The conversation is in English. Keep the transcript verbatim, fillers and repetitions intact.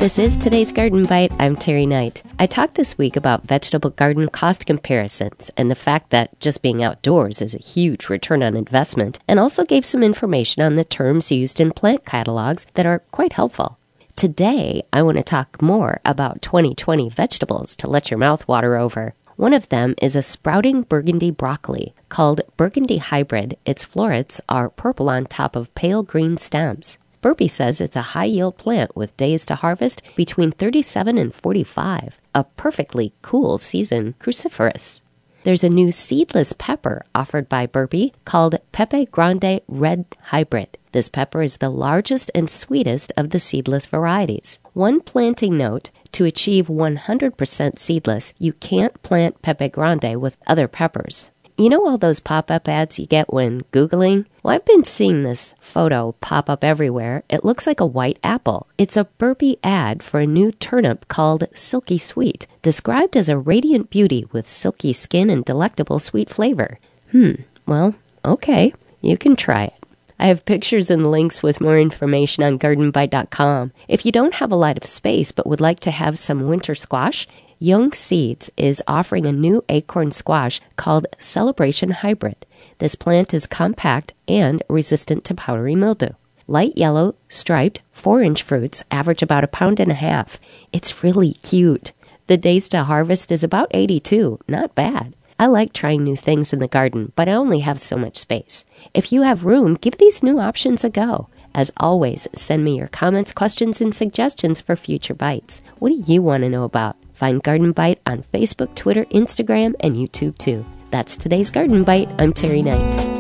This is today's Garden Bite. I'm Terry Knight. I talked this week about vegetable garden cost comparisons and the fact that just being outdoors is a huge return on investment, and also gave some information on the terms used in plant catalogs that are quite helpful. Today, I want to talk more about twenty twenty vegetables to let your mouth water over. One of them is a sprouting burgundy broccoli called Burgundy Hybrid. Its florets are purple on top of pale green stems. Burpee says it's a high-yield plant with days to harvest between thirty-seven and forty-five, a perfectly cool season cruciferous. There's a new seedless pepper offered by Burpee called Pepe Grande Red Hybrid. This pepper is the largest and sweetest of the seedless varieties. One planting note: to achieve one hundred percent seedless, you can't plant Pepe Grande with other peppers. You know all those pop-up ads you get when Googling? Well, I've been seeing this photo pop up everywhere. It looks like a white apple. It's a Burpee ad for a new turnip called Silky Sweet, described as a radiant beauty with silky skin and delectable sweet flavor. Hmm, well, okay, you can try it. I have pictures and links with more information on garden bite dot com. If you don't have a lot of space but would like to have some winter squash, Young Seeds is offering a new acorn squash called Celebration Hybrid. This plant is compact and resistant to powdery mildew. Light yellow, striped, four-inch fruits average about a pound and a half. It's really cute. The days to harvest is about eighty-two. Not bad. I like trying new things in the garden, but I only have so much space. If you have room, give these new options a go. As always, send me your comments, questions, and suggestions for future bites. What do you want to know about? Find Garden Bite on Facebook, Twitter, Instagram, and YouTube too. That's today's Garden Bite. I'm Terry Knight.